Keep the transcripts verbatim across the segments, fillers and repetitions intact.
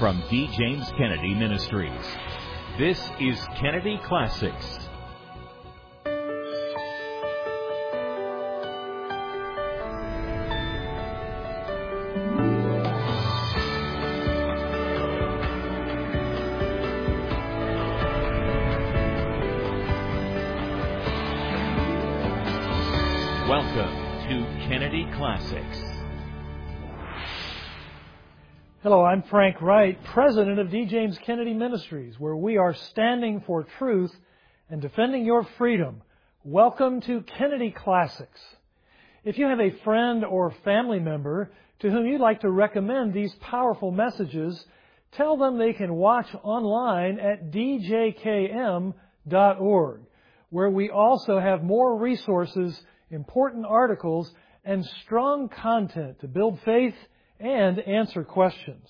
from D. James Kennedy Ministries. This is Kennedy Classics. Welcome to Kennedy Classics. Hello, I'm Frank Wright, President of D. James Kennedy Ministries, where we are standing for truth and defending your freedom. Welcome to Kennedy Classics. If you have a friend or family member to whom you'd like to recommend these powerful messages, tell them they can watch online at d j k m dot org, where we also have more resources, important articles, and strong content to build faith and answer questions.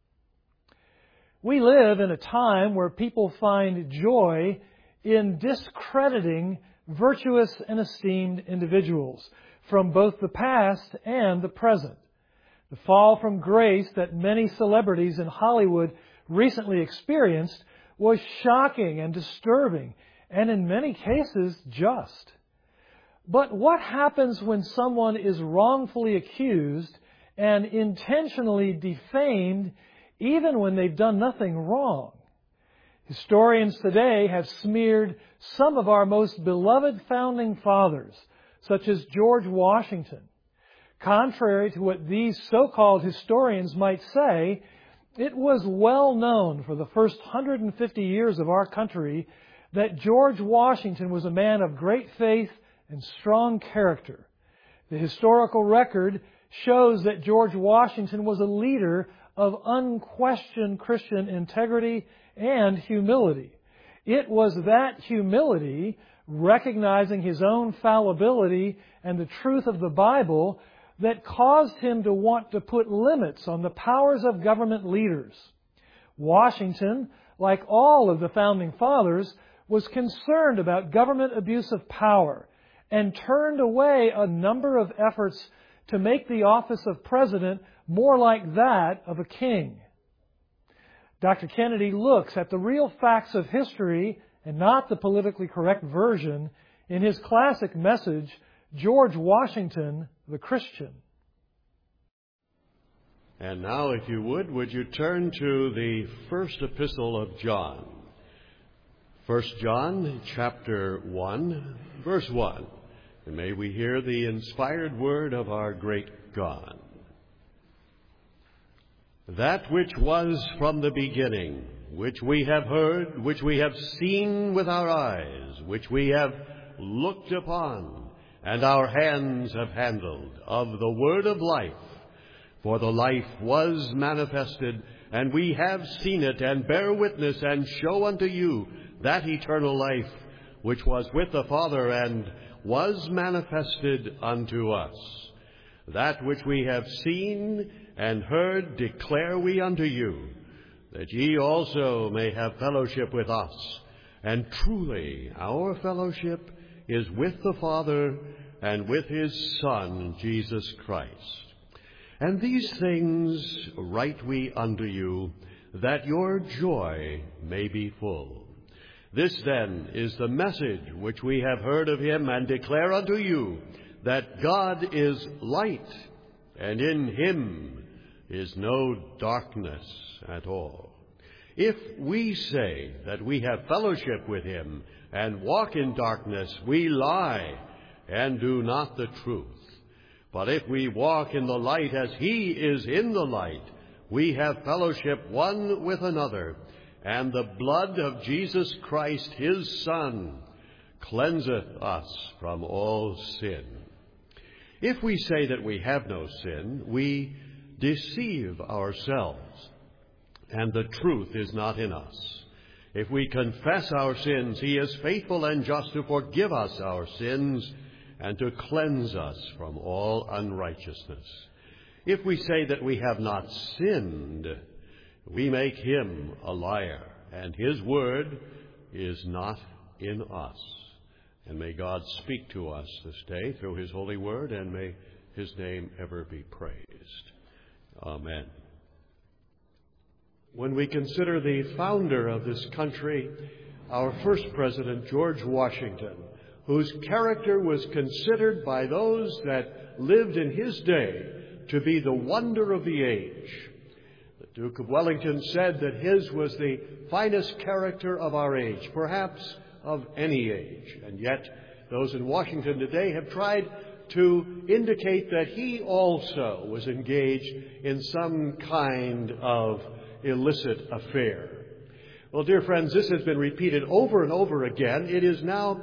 We live in a time where people find joy in discrediting virtuous and esteemed individuals from both the past and the present. The fall from grace that many celebrities in Hollywood recently experienced was shocking and disturbing, and in many cases just. But what happens when someone is wrongfully accused and intentionally defamed even when they've done nothing wrong? Historians today have smeared some of our most beloved founding fathers, such as George Washington. Contrary to what these so-called historians might say, it was well known for the first one hundred fifty years of our country that George Washington was a man of great faith and strong character. The historical record shows that George Washington was a leader of unquestioned Christian integrity and humility. It was that humility, recognizing his own fallibility and the truth of the Bible, that caused him to want to put limits on the powers of government leaders. Washington, like all of the founding fathers, was concerned about government abuse of power and turned away a number of efforts to make the office of president more like that of a king. Doctor Kennedy looks at the real facts of history and not the politically correct version in his classic message, George Washington, the Christian. And now, if you would, would you turn to the first epistle of John? First John, chapter one, verse one. And may we hear the inspired word of our great God. That which was from the beginning, which we have heard, which we have seen with our eyes, which we have looked upon, and our hands have handled, of the word of life. For the life was manifested, and we have seen it, and bear witness, and show unto you that eternal life, which was with the Father, and was manifested unto us. That which we have seen and heard declare we unto you, that ye also may have fellowship with us. And truly our fellowship is with the Father and with His Son, Jesus Christ. And these things write we unto you, that your joy may be full. This then is the message which we have heard of Him and declare unto you, that God is light, and in Him is no darkness at all. If we say that we have fellowship with Him and walk in darkness, we lie and do not the truth. But if we walk in the light as He is in the light, we have fellowship one with another, and the blood of Jesus Christ, His Son, cleanseth us from all sin. If we say that we have no sin, we deceive ourselves, and the truth is not in us. If we confess our sins, He is faithful and just to forgive us our sins and to cleanse us from all unrighteousness. If we say that we have not sinned, we make Him a liar, and His word is not in us. And may God speak to us this day through His holy word, and may His name ever be praised. Amen. When we consider the founder of this country, our first president, George Washington, whose character was considered by those that lived in his day to be the wonder of the age. The Duke of Wellington said that his was the finest character of our age, perhaps of any age. And yet, those in Washington today have tried to indicate that he also was engaged in some kind of illicit affair. Well, dear friends, this has been repeated over and over again. It is now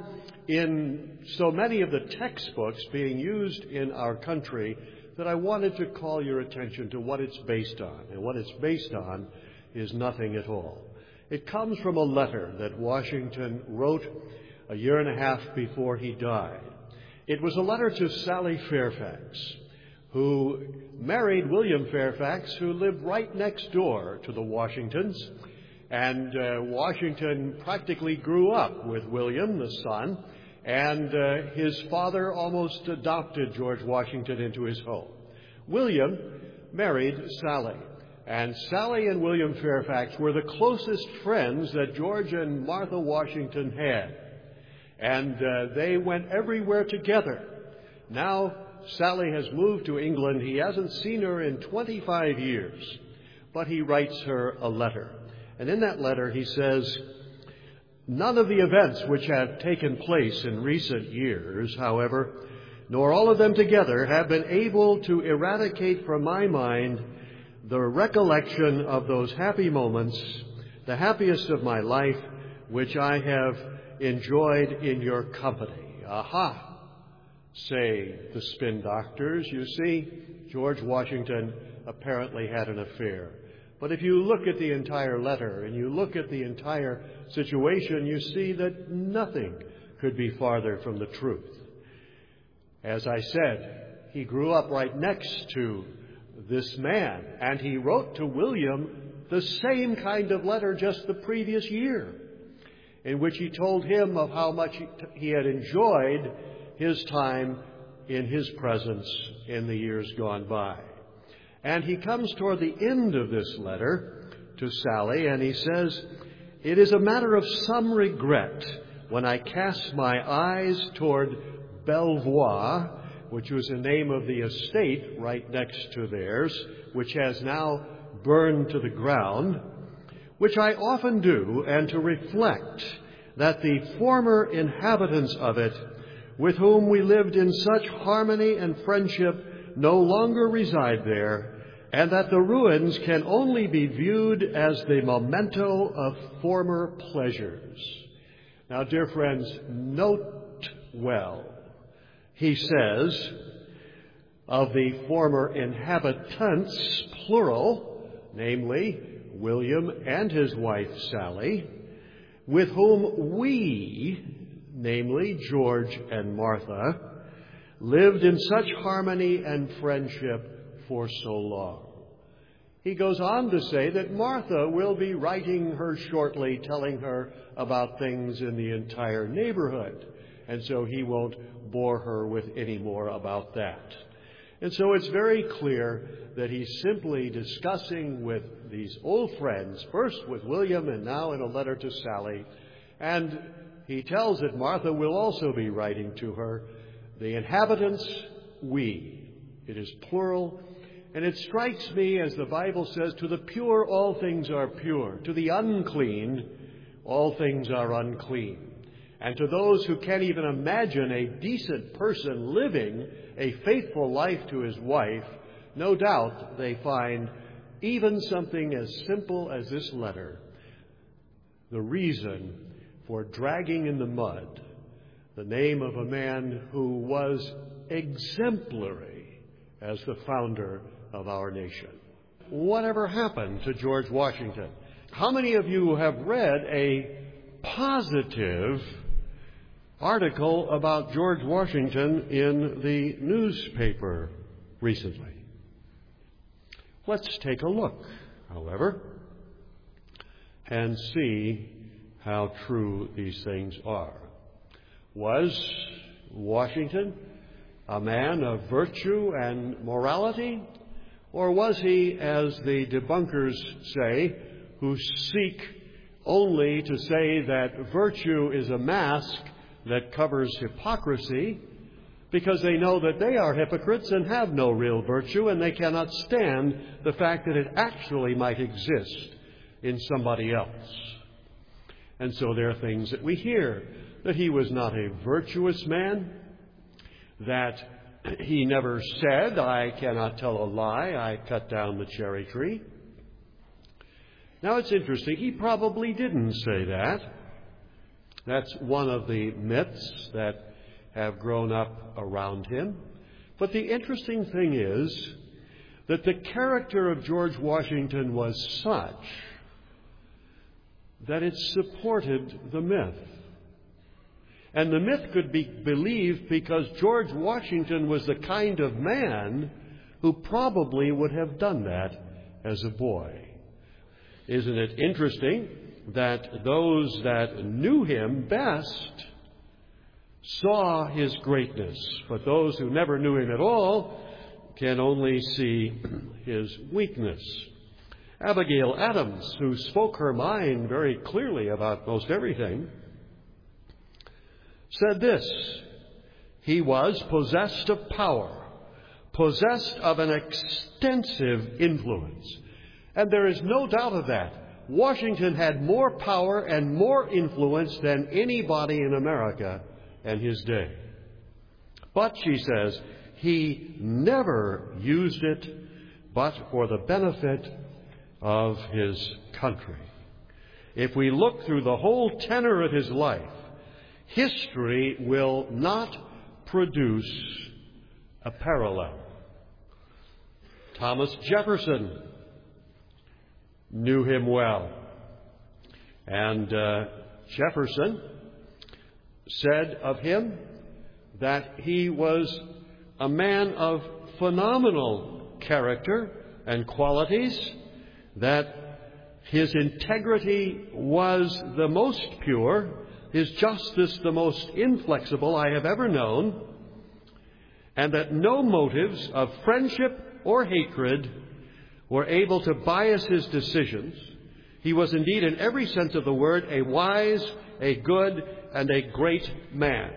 in so many of the textbooks being used in our country that I wanted to call your attention to what it's based on. And what it's based on is nothing at all. It comes from a letter that Washington wrote a year and a half before he died. It was a letter to Sally Fairfax, who married William Fairfax, who lived right next door to the Washingtons. And uh, Washington practically grew up with William, the son, and uh, his father almost adopted George Washington into his home. William married Sally, and Sally and William Fairfax were the closest friends that George and Martha Washington had. And uh, they went everywhere together. Now, Sally has moved to England. He hasn't seen her in twenty-five years, but he writes her a letter. And in that letter, he says, "None of the events which have taken place in recent years, however, nor all of them together, have been able to eradicate from my mind the recollection of those happy moments, the happiest of my life, which I have enjoyed in your company." Aha! Say the spin doctors. You see, George Washington apparently had an affair. But if you look at the entire letter and you look at the entire situation, you see that nothing could be farther from the truth. As I said, he grew up right next to this man, and he wrote to William the same kind of letter just the previous year, in which he told him of how much he had enjoyed his time in his presence in the years gone by. And he comes toward the end of this letter to Sally, and he says, "It is a matter of some regret when I cast my eyes toward Belvoir," which was the name of the estate right next to theirs, which has now burned to the ground, "which I often do, and to reflect that the former inhabitants of it, with whom we lived in such harmony and friendship, no longer reside there, and that the ruins can only be viewed as the memento of former pleasures." Now, dear friends, note well, he says, of the former inhabitants, plural, namely William and his wife Sally, with whom we, namely George and Martha, lived in such harmony and friendship for so long. He goes on to say that Martha will be writing her shortly, telling her about things in the entire neighborhood, and so he won't bore her with any more about that. And so it's very clear that he's simply discussing with these old friends, first with William and now in a letter to Sally, and he tells that Martha will also be writing to her, the inhabitants, we. It is plural, and it strikes me, as the Bible says, to the pure all things are pure, to the unclean all things are unclean. And to those who can't even imagine a decent person living a faithful life to his wife, no doubt they find even something as simple as this letter the reason for dragging in the mud the name of a man who was exemplary as the founder of our nation. Whatever happened to George Washington? How many of you have read a positive article about George Washington in the newspaper recently? Let's take a look, however, and see how true these things are. Was Washington a man of virtue and morality? Or was he, as the debunkers say, who seek only to say that virtue is a mask that covers hypocrisy, because they know that they are hypocrites and have no real virtue, and they cannot stand the fact that it actually might exist in somebody else. And so there are things that we hear, that he was not a virtuous man, that he never said, I cannot tell a lie, I cut down the cherry tree. Now it's interesting, he probably didn't say that. That's one of the myths that have grown up around him. But the interesting thing is that the character of George Washington was such that it supported the myth. And the myth could be believed because George Washington was the kind of man who probably would have done that as a boy. Isn't it interesting that those that knew him best saw his greatness, but those who never knew him at all can only see his weakness? Abigail Adams, who spoke her mind very clearly about most everything, said this: he was possessed of power, possessed of an extensive influence. And there is no doubt of that. Washington had more power and more influence than anybody in America in his day. But, she says, he never used it but for the benefit of his country. If we look through the whole tenor of his life, history will not produce a parallel. Thomas Jefferson knew him well. And uh, Jefferson said of him that he was a man of phenomenal character and qualities, that his integrity was the most pure, his justice the most inflexible I have ever known, and that no motives of friendship or hatred were able to bias his decisions. He was indeed, in every sense of the word, a wise, a good, and a great man.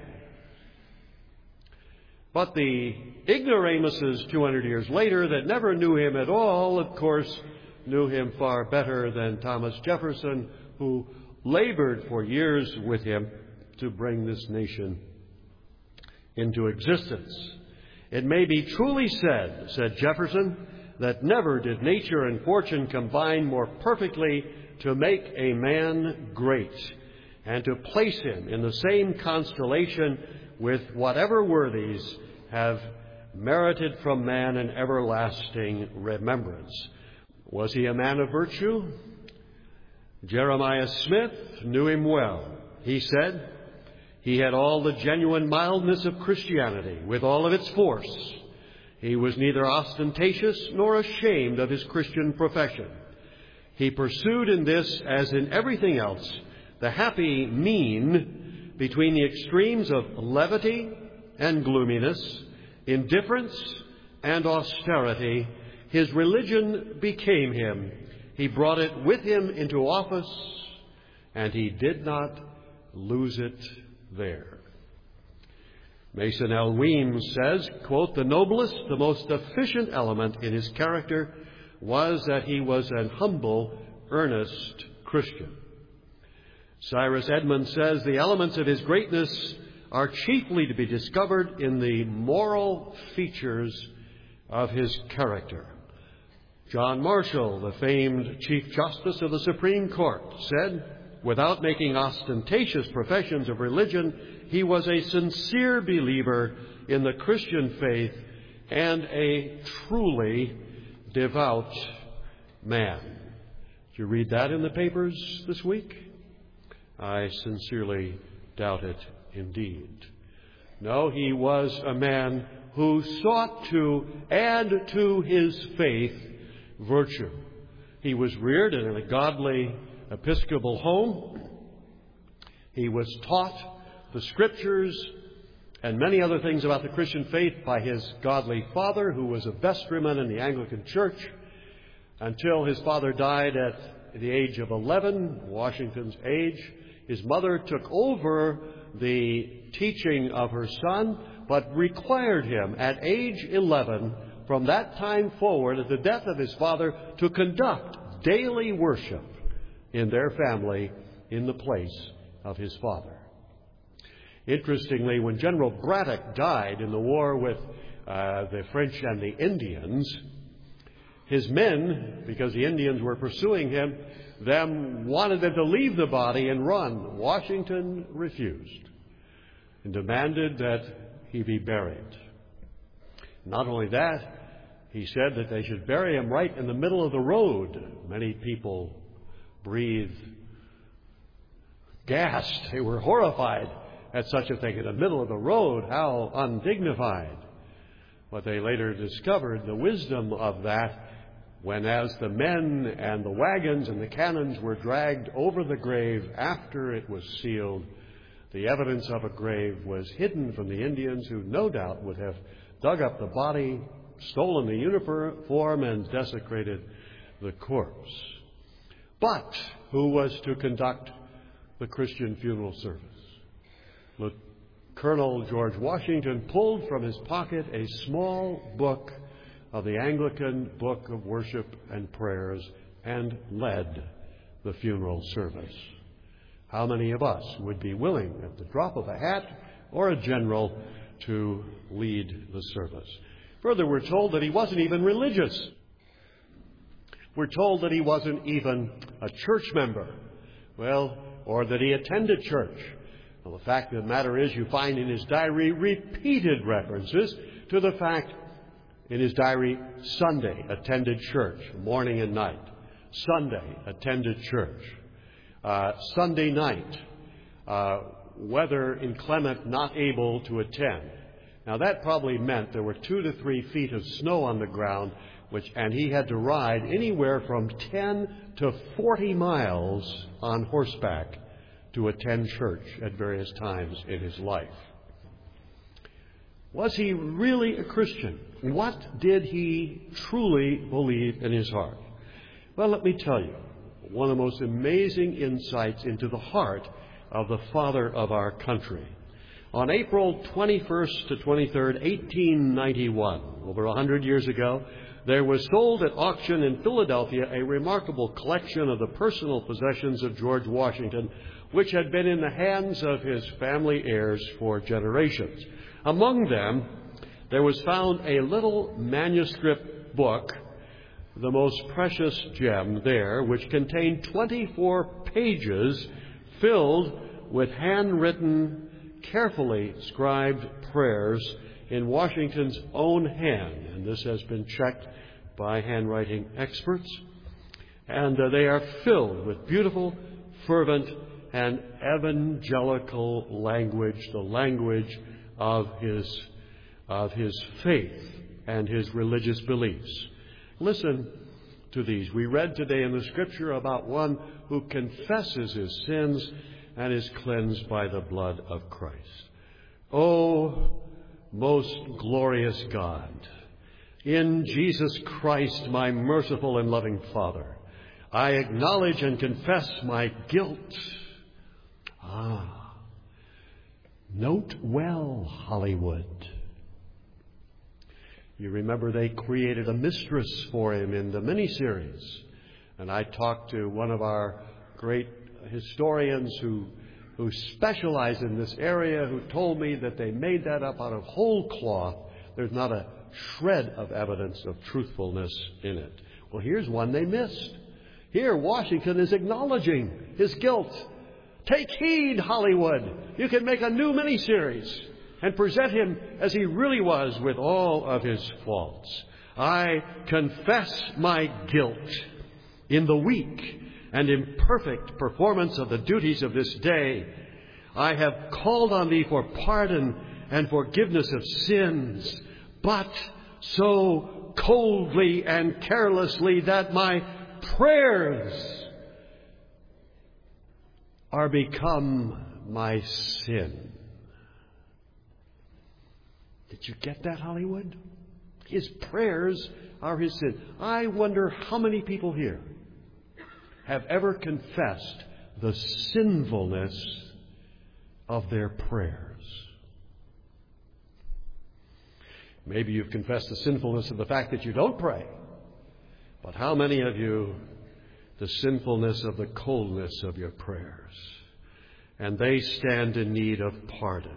But the ignoramuses two hundred years later that never knew him at all, of course, knew him far better than Thomas Jefferson, who labored for years with him to bring this nation into existence. It may be truly said, said Jefferson, that never did nature and fortune combine more perfectly to make a man great and to place him in the same constellation with whatever worthies have merited from man an everlasting remembrance. Was he a man of virtue? Jeremiah Smith knew him well. He said he had all the genuine mildness of Christianity with all of its force. He was neither ostentatious nor ashamed of his Christian profession. He pursued in this, as in everything else, the happy mean between the extremes of levity and gloominess, indifference and austerity. His religion became him. He brought it with him into office, and he did not lose it there. Mason L. Weems says, quote, the noblest, the most efficient element in his character was that he was an humble, earnest Christian. Cyrus Edmund says the elements of his greatness are chiefly to be discovered in the moral features of his character. John Marshall, the famed Chief Justice of the Supreme Court, said, without making ostentatious professions of religion, he was a sincere believer in the Christian faith and a truly devout man. Did you read that in the papers this week? I sincerely doubt it indeed. No, he was a man who sought to add to his faith virtue. He was reared in a godly Episcopal home. He was taught the Scriptures and many other things about the Christian faith by his godly father, who was a vestryman in the Anglican Church, until his father died at the age of eleven, Washington's age, his mother took over the teaching of her son, but required him at age eleven, from that time forward, at the death of his father, to conduct daily worship in their family in the place of his father. Interestingly, when General Braddock died in the war with uh, the French and the Indians, his men, because the Indians were pursuing him, them wanted them to leave the body and run. Washington refused and demanded that he be buried. Not only that, he said that they should bury him right in the middle of the road. Many people breathed gasped. They were horrified at such a thing in the middle of the road. How undignified. But they later discovered the wisdom of that when, as the men and the wagons and the cannons were dragged over the grave after it was sealed, the evidence of a grave was hidden from the Indians, who no doubt would have dug up the body, stolen the uniform, and desecrated the corpse. But who was to conduct the Christian funeral service? Look, Colonel George Washington pulled from his pocket a small book of the Anglican Book of Worship and Prayers and led the funeral service. How many of us would be willing, at the drop of a hat or a general, to lead the service? Further, we're told that he wasn't even religious. We're told that he wasn't even a church member. Well, or that he attended church. Well, the fact of the matter is, you find in his diary repeated references to the fact in his diary, Sunday, attended church, morning and night. Sunday, attended church. Uh, Sunday night, uh, weather inclement, not able to attend. Now, that probably meant there were two to three feet of snow on the ground, which, and he had to ride anywhere from ten to forty miles on horseback to attend church at various times in his life. Was he really a Christian? What did he truly believe in his heart? Well, let me tell you, one of the most amazing insights into the heart of the father of our country. On April twenty-first to twenty-third, eighteen ninety-one, over a hundred years ago, there was sold at auction in Philadelphia a remarkable collection of the personal possessions of George Washington, which had been in the hands of his family heirs for generations. Among them, there was found a little manuscript book, the most precious gem there, which contained twenty-four pages filled with handwritten, carefully scribed prayers in Washington's own hand. And this has been checked by handwriting experts. And uh, they are filled with beautiful, fervent, and evangelical language, the language of his, of his faith and his religious beliefs. Listen to these. We read today in the Scripture about one who confesses his sins and is cleansed by the blood of Christ. O most glorious God, in Jesus Christ, my merciful and loving Father, I acknowledge and confess my guilt. Ah, note well, Hollywood. You remember they created a mistress for him in the miniseries. And I talked to one of our great historians who, who specialize in this area, who told me that they made that up out of whole cloth. There's not a shred of evidence of truthfulness in it. Well, here's one they missed. Here, Washington is acknowledging his guilt. Take heed, Hollywood. You can make a new miniseries and present him as he really was with all of his faults. I confess my guilt in the weak and imperfect performance of the duties of this day. I have called on thee for pardon and forgiveness of sins, but so coldly and carelessly that my prayers are become my sin. Did you get that, Hollywood? His prayers are his sin. I wonder how many people here have ever confessed the sinfulness of their prayers? Maybe you've confessed the sinfulness of the fact that you don't pray. But how many of you, the sinfulness of the coldness of your prayers? And they stand in need of pardon.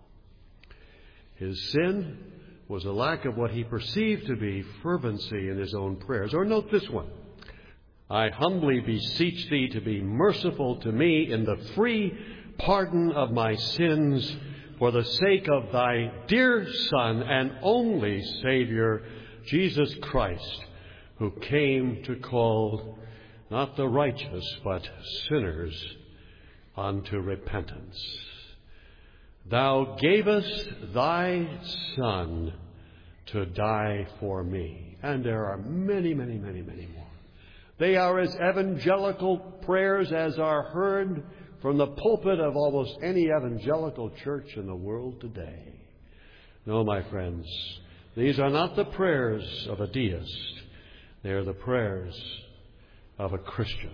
His sin was a lack of what he perceived to be fervency in his own prayers. Or note this one. I humbly beseech thee to be merciful to me in the free pardon of my sins, for the sake of thy dear Son and only Savior, Jesus Christ, who came to call not the righteous but sinners unto repentance. Thou gavest thy Son to die for me. And there are many, many, many, many more. They are as evangelical prayers as are heard from the pulpit of almost any evangelical church in the world today. No, my friends, these are not the prayers of a deist. They are the prayers of a Christian.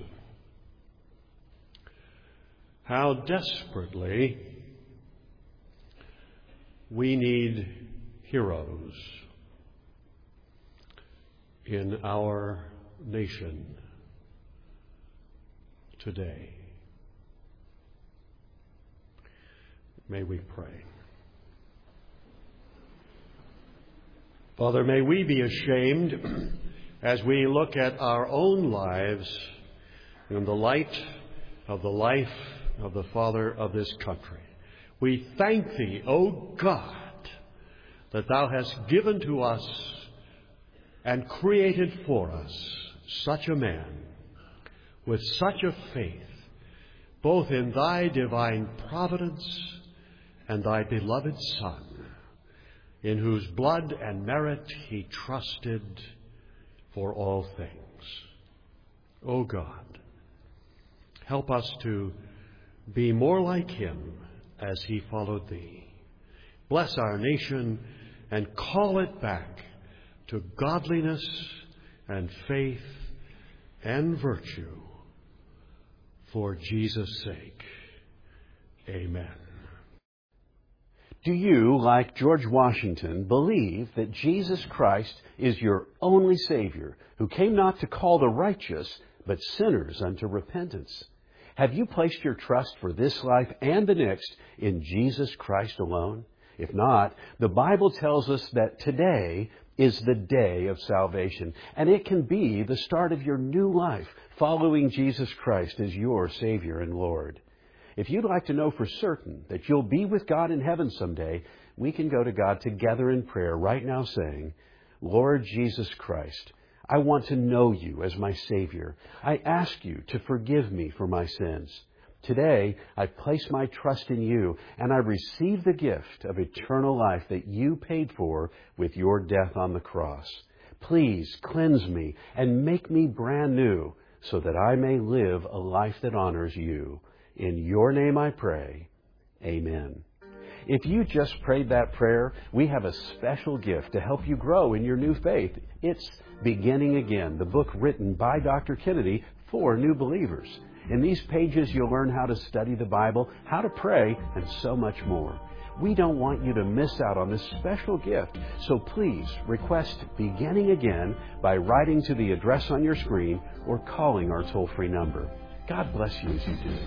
How desperately we need heroes in our nation today. May we pray. Father, may we be ashamed as we look at our own lives in the light of the life of the Father of this country. We thank Thee, O God, that Thou hast given to us and created for us such a man with such a faith, both in Thy divine providence and Thy beloved Son, in whose blood and merit He trusted for all things. O God, help us to be more like Him as He followed Thee. Bless our nation and call it back to godliness and faith and virtue for Jesus' sake. Amen. Do you, like George Washington, believe that Jesus Christ is your only Savior, who came not to call the righteous, but sinners unto repentance? Have you placed your trust for this life and the next in Jesus Christ alone? If not, the Bible tells us that today is the day of salvation, and it can be the start of your new life, following Jesus Christ as your Savior and Lord. If you'd like to know for certain that you'll be with God in heaven someday, we can go to God together in prayer right now saying, Lord Jesus Christ, I want to know You as my Savior. I ask You to forgive me for my sins. Today, I place my trust in You, and I receive the gift of eternal life that You paid for with Your death on the cross. Please cleanse me and make me brand new so that I may live a life that honors You. In Your name I pray. Amen. If you just prayed that prayer, we have a special gift to help you grow in your new faith. It's Beginning Again, the book written by Doctor Kennedy for new believers. In these pages, you'll learn how to study the Bible, how to pray, and so much more. We don't want you to miss out on this special gift, so please request Beginning Again by writing to the address on your screen or calling our toll-free number. God bless you as you do.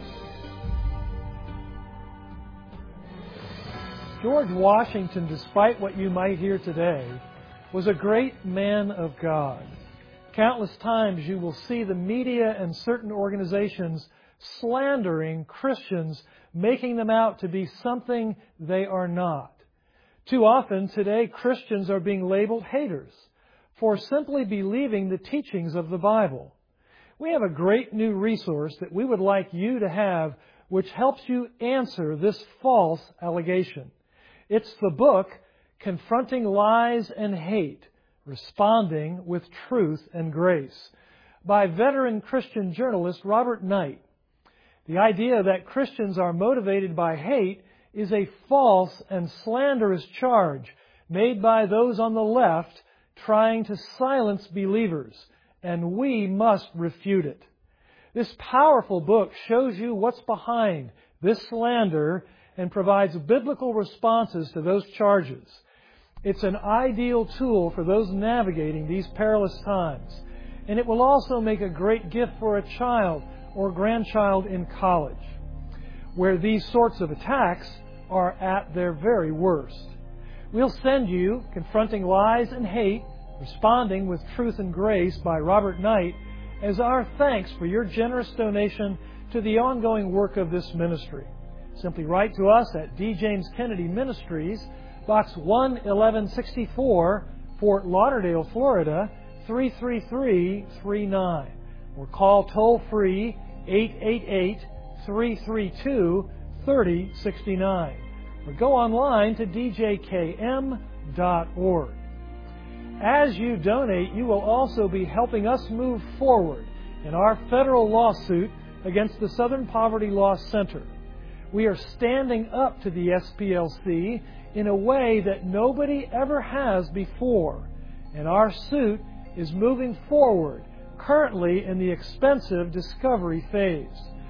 George Washington, despite what you might hear today, was a great man of God. Countless times you will see the media and certain organizations slandering Christians, making them out to be something they are not. Too often today, Christians are being labeled haters for simply believing the teachings of the Bible. We have a great new resource that we would like you to have, which helps you answer this false allegation. It's the book, Confronting Lies and Hate, Responding with Truth and Grace, by veteran Christian journalist Robert Knight. The idea that Christians are motivated by hate is a false and slanderous charge made by those on the left trying to silence believers, and we must refute it. This powerful book shows you what's behind this slander and provides biblical responses to those charges. It's an ideal tool for those navigating these perilous times, and it will also make a great gift for a child or grandchild in college, where these sorts of attacks are at their very worst. We'll send you Confronting Lies and Hate, Responding with Truth and Grace by Robert Knight as our thanks for your generous donation to the ongoing work of this ministry. Simply write to us at D. James Kennedy Ministries, Box one eleven sixty-four, Fort Lauderdale, Florida, three three three three nine. Or call toll-free eight eight eight, three three two, three oh six nine. Or go online to d j k m dot org. As you donate, you will also be helping us move forward in our federal lawsuit against the Southern Poverty Law Center. We are standing up to the S P L C in a way that nobody ever has before, and our suit is moving forward, currently in the expensive discovery phase.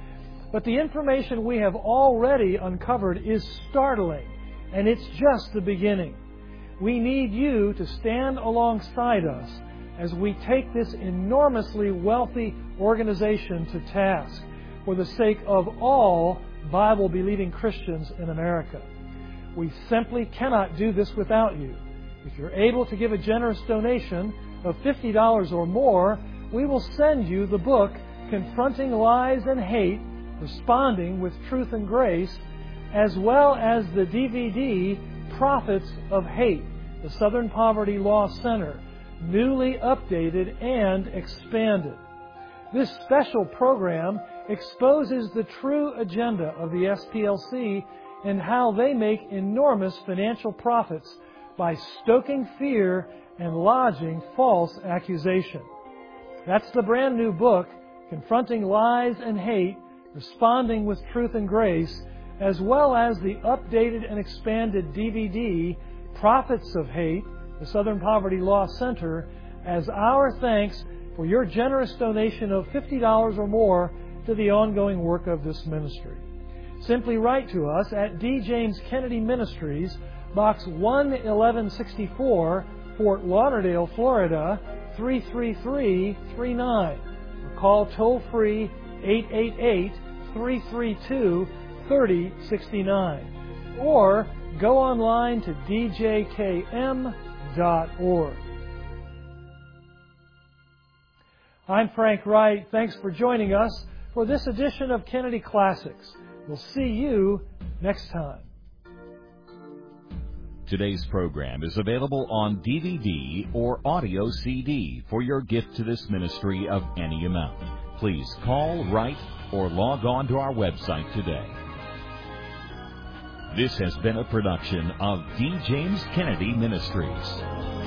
But the information we have already uncovered is startling, and it's just the beginning. We need you to stand alongside us as we take this enormously wealthy organization to task for the sake of all Bible-believing Christians in America. We simply cannot do this without you. If you're able to give a generous donation of fifty dollars or more, we will send you the book Confronting Lies and Hate, Responding with Truth and Grace, as well as the D V D Prophets of Hate, the Southern Poverty Law Center, newly updated and expanded. This special program exposes the true agenda of the S P L C and how they make enormous financial profits by stoking fear and lodging false accusation. That's the brand new book, Confronting Lies and Hate, Responding with Truth and Grace, as well as the updated and expanded D V D, Prophets of Hate, the Southern Poverty Law Center, as our thanks for your generous donation of fifty dollars or more to the ongoing work of this ministry. Simply write to us at D. James Kennedy Ministries, Box one eleven sixty-four, Fort Lauderdale, Florida, three three three three nine. Or call toll-free eight eight eight, three three two, three oh six nine. Or go online to d j k m dot org. I'm Frank Wright. Thanks for joining us for this edition of Kennedy Classics. We'll see you next time. Today's program is available on D V D or audio C D for your gift to this ministry of any amount. Please call, write, or log on to our website today. This has been a production of D. James Kennedy Ministries.